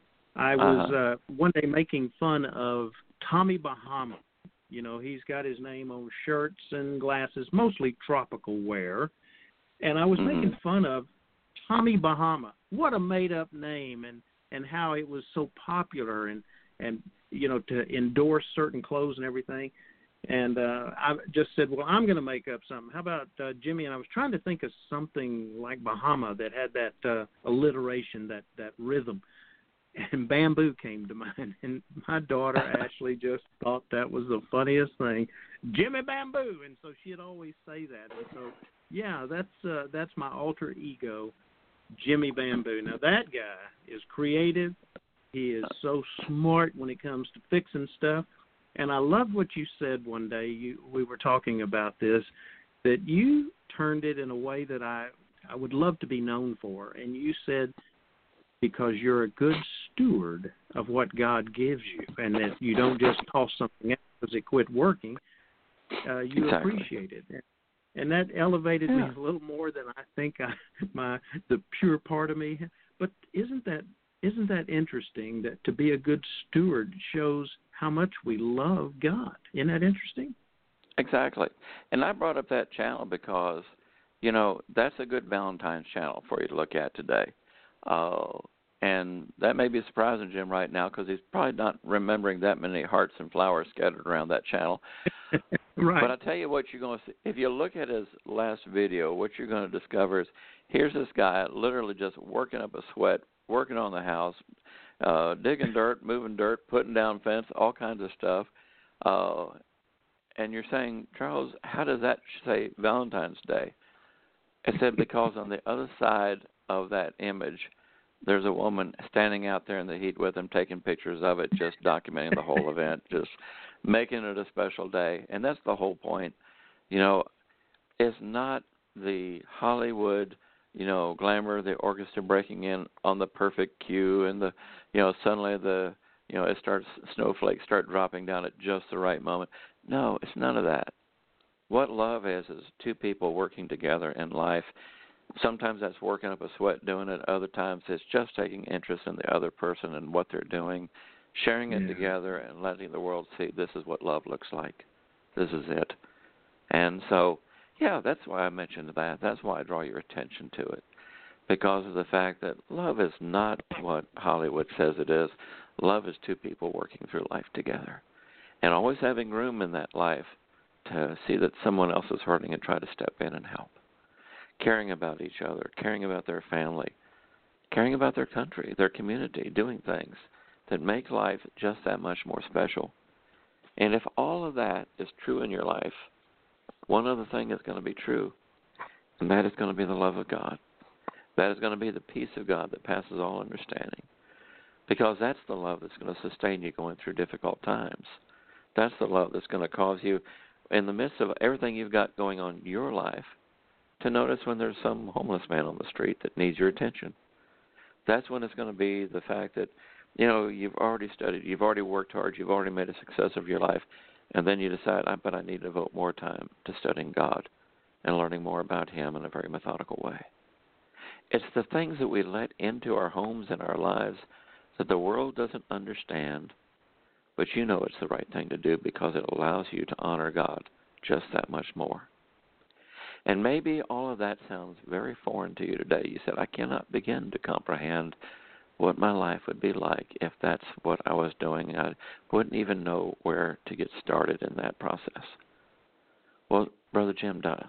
I was uh-huh. uh, one day making fun of Tommy Bahama. You know, he's got his name on shirts and glasses, mostly tropical wear. And I was mm-hmm. making fun of Tommy Bahama. What a made-up name, and, and how it was so popular, and, and, you know, to endorse certain clothes and everything. And uh, I just said, well, I'm going to make up something. How about uh, Jimmy? And I was trying to think of something like Bahama that had that uh, alliteration, that, that rhythm. And Bamboo came to mind. And my daughter Ashley just thought that was the funniest thing. Jimmy Bamboo. And so she'd always say that. And so, yeah, that's uh, that's my alter ego, Jimmy Bamboo. Now, that guy is creative. He is so smart when it comes to fixing stuff. And I love what you said one day. You, we were talking about this, that you turned it in a way that I, I would love to be known for. And you said, because you're a good steward of what God gives you, and that you don't just toss something out because it quit working. Uh, you exactly. appreciate it. And that elevated yeah. me a little more than I think I, my the pure part of me. But isn't that isn't that interesting, that to be a good steward shows how much we love God? Isn't that interesting? Exactly. And I brought up that channel because, you know, that's a good Valentine's channel for you to look at today. Uh, and that may be surprising Jim right now, because he's probably not remembering that many hearts and flowers scattered around that channel. Right. But I tell you what, you're going to see. If you look at his last video, what you're going to discover is here's this guy literally just working up a sweat, working on the house, uh, digging dirt, moving dirt, putting down fence, all kinds of stuff. Uh, and you're saying, Charles, how does that say Valentine's Day? I said, because on the other side of that image, there's a woman standing out there in the heat with him, taking pictures of it, just documenting the whole event, just making it a special day. And that's the whole point. You know, it's not the Hollywood, you know, glamour, the orchestra breaking in on the perfect cue, and the, you know, suddenly the, you know, it starts, snowflakes start dropping down at just the right moment. No, it's none of that. What love is is two people working together in life. Sometimes that's working up a sweat doing it. Other times it's just taking interest in the other person and what they're doing, sharing it yeah. together, and letting the world see this is what love looks like. This is it. And so, yeah, that's why I mentioned that. That's why I draw your attention to it, because of the fact that love is not what Hollywood says it is. Love is two people working through life together, and always having room in that life to see that someone else is hurting and try to step in and help. Caring about each other, caring about their family. caring about their country, their community, doing things that make life just that much more special. And if all of that is true in your life, one other thing is going to be true, and that is going to be the love of God. That is going to be the peace of God that passes all understanding, because that's the love that's going to sustain you going through difficult times. That's the love that's going to cause you, in the midst of everything you've got going on in your life, to notice when there's some homeless man on the street that needs your attention. That's when it's going to be the fact that, you know, you've already studied, you've already worked hard, you've already made a success of your life, and then you decide, I but I need to devote more time to studying God and learning more about Him in a very methodical way. It's the things that we let into our homes and our lives that the world doesn't understand, but you know it's the right thing to do because it allows you to honor God just that much more. And maybe all of that sounds very foreign to you today. You said, I cannot begin to comprehend what my life would be like if that's what I was doing. I wouldn't even know where to get started in that process. Well, Brother Jim does.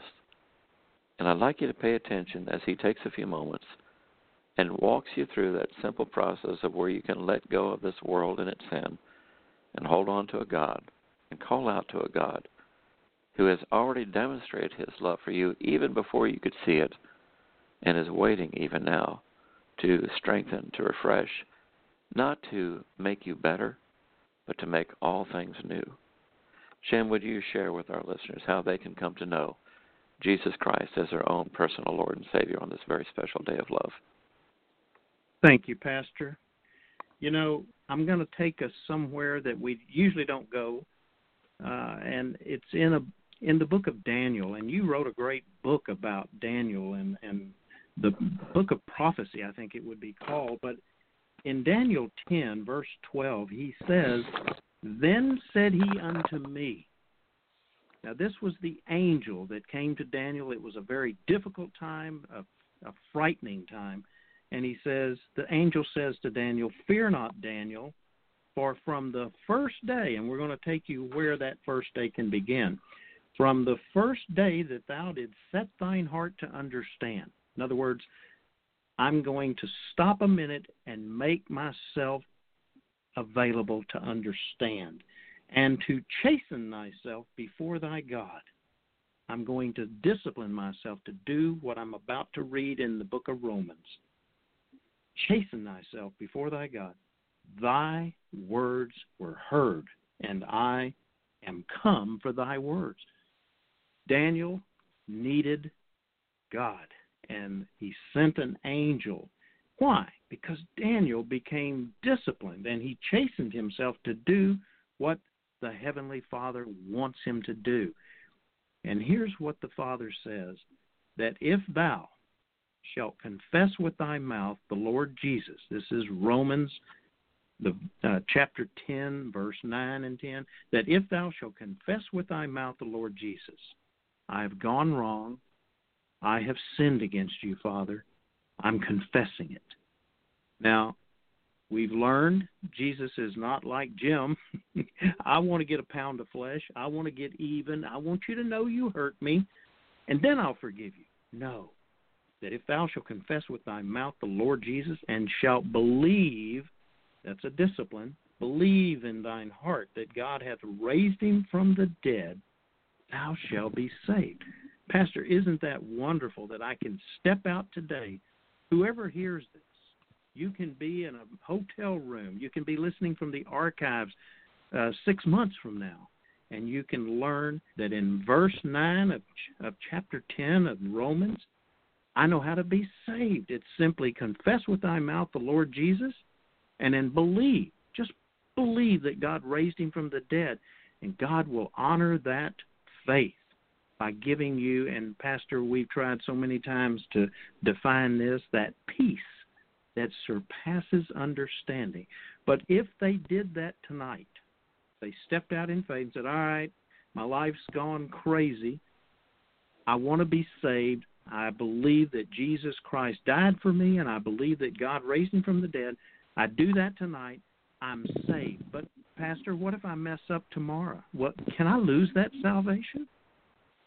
And I'd like you to pay attention as he takes a few moments and walks you through that simple process of where you can let go of this world and its sin and hold on to a God and call out to a God who has already demonstrated His love for you even before you could see it and is waiting even now to strengthen, to refresh, not to make you better, but to make all things new. Jim, would you share with our listeners how they can come to know Jesus Christ as their own personal Lord and Savior on this very special day of love? Thank you, Pastor. You know, I'm going to take us somewhere that we usually don't go, uh, and it's in a in the book of Daniel. And you wrote a great book about Daniel and, and the book of prophecy, I think it would be called. But in Daniel ten, verse twelve, he says, Then said he unto me. Now, this was the angel that came to Daniel. It was a very difficult time, a, a frightening time. And he says, the angel says to Daniel, Fear not, Daniel, for from the first day, and we're going to take you where that first day can begin, from the first day that thou didst set thine heart to understand. In other words, I'm going to stop a minute and make myself available to understand and to chasten thyself before thy God. I'm going to discipline myself to do what I'm about to read in the book of Romans. Chasten thyself before thy God. Thy words were heard, and I am come for thy words. Daniel needed God, and he sent an angel. Why? Because Daniel became disciplined, and he chastened himself to do what the Heavenly Father wants him to do. And here's what the Father says, that if thou shalt confess with thy mouth the Lord Jesus, this is Romans the uh, chapter ten, verse nine and ten, that if thou shalt confess with thy mouth the Lord Jesus, I have gone wrong, I have sinned against you, Father, I'm confessing it. Now, we've learned Jesus is not like Jim. I want to get a pound of flesh. I want to get even. I want you to know you hurt me, and then I'll forgive you. No, that if thou shalt confess with thy mouth the Lord Jesus and shalt believe, that's a discipline, believe in thine heart that God hath raised him from the dead, thou shalt be saved. Pastor, isn't that wonderful that I can step out today? Whoever hears this, you can be in a hotel room. You can be listening from the archives uh, six months from now, and you can learn that in verse nine of, of chapter ten of Romans, I know how to be saved. It's simply confess with thy mouth the Lord Jesus, and then believe. Just believe that God raised him from the dead, and God will honor that faith by giving you, and Pastor, we've tried so many times to define this, that peace that surpasses understanding. But if they did that tonight, they stepped out in faith and said, all right, my life's gone crazy. I want to be saved. I believe that Jesus Christ died for me, and I believe that God raised him from the dead. I do that tonight. I'm saved. But, Pastor, what if I mess up tomorrow? What, can I lose that salvation?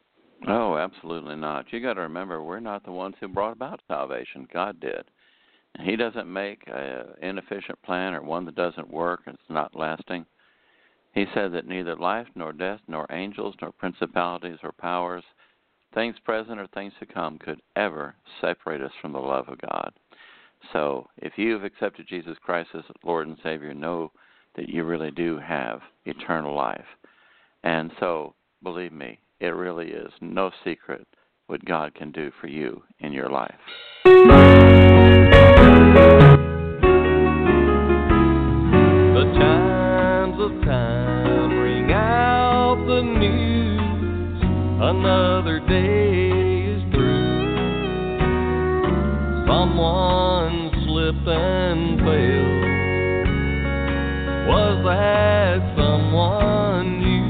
Oh, absolutely not. You got to remember, we're not the ones who brought about salvation. God did. He doesn't make an inefficient plan or one that doesn't work and it's not lasting. He said that neither life nor death nor angels nor principalities or powers, things present or things to come, could ever separate us from the love of God. So if you've accepted Jesus Christ as Lord and Savior, know that you really do have eternal life. And so, believe me, it really is no secret what God can do for you in your life. The chimes of time ring out the news. Another day is through. Someone slipped and fell. Was that someone you?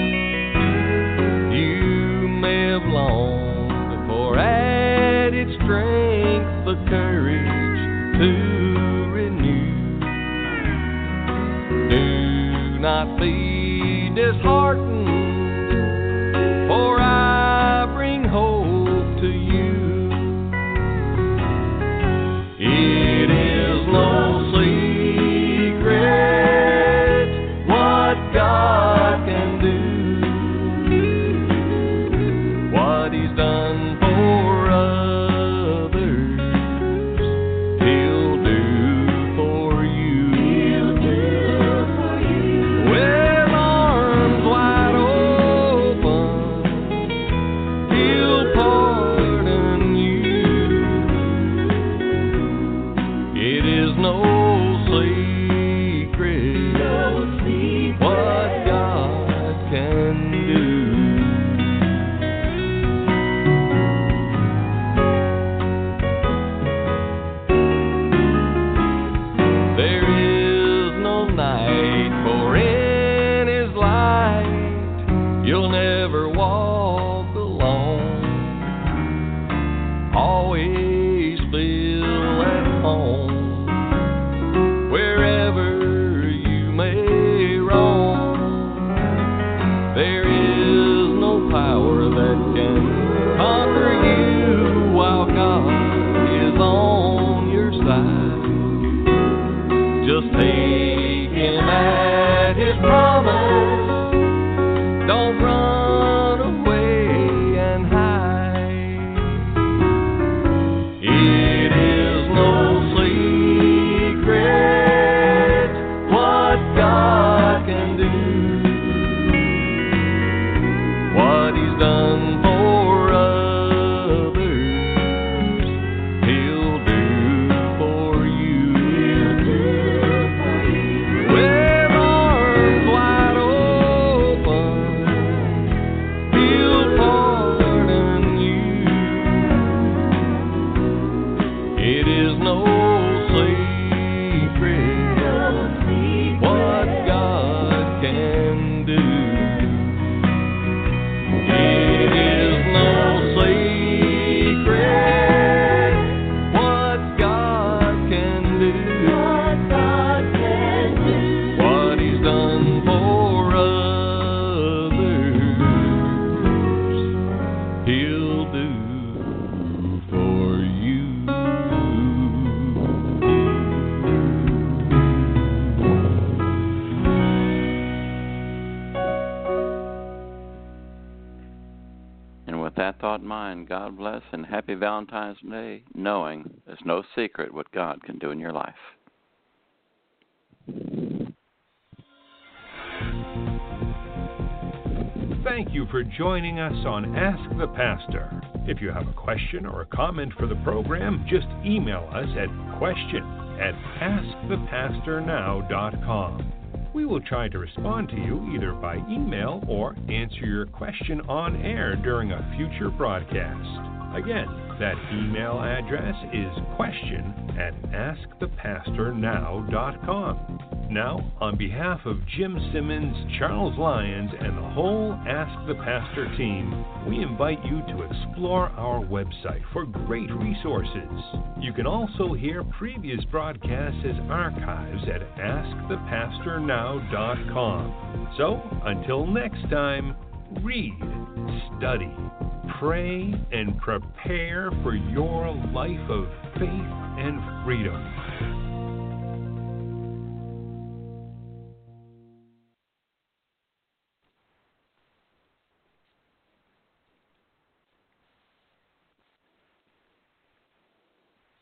You may have longed for added strength, the courage to renew. Do not be disheartened, for I bring hope to you. It is no secret what God can do, what He's done for others, He'll do for you. He'll do for you. With arms wide open, He'll pardon you. It is no secret what God can do. There is no night, for in His light you'll never walk alone. Always feel at home wherever you may roam. There is no power that can conquer you while God is on your side. Just take Him at His promise. Don't run away and hide. It is no secret what God can do, what He's done for others, He'll do for you. With arms wide open, He'll pardon you. It is no secret what God can do. It is no secret what God can do. What He's done for others, He'll do for you. And with that thought in mind, God bless and happy Valentine's Day, knowing there's no secret what God can do in your life. Thank you for joining us on Ask the Pastor. If you have a question or a comment for the program, just email us at question at ask the pastor now dot com. We will try to respond to you either by email or answer your question on air during a future broadcast. Again, that email address is question at ask the pastor now dot com. Now, on behalf of Jim Simmons, Charles Lyons, and the whole Ask the Pastor team, we invite you to explore our website for great resources. You can also hear previous broadcasts as archives at ask the pastor now dot com. So, until next time, read, study, pray and prepare for your life of faith and freedom.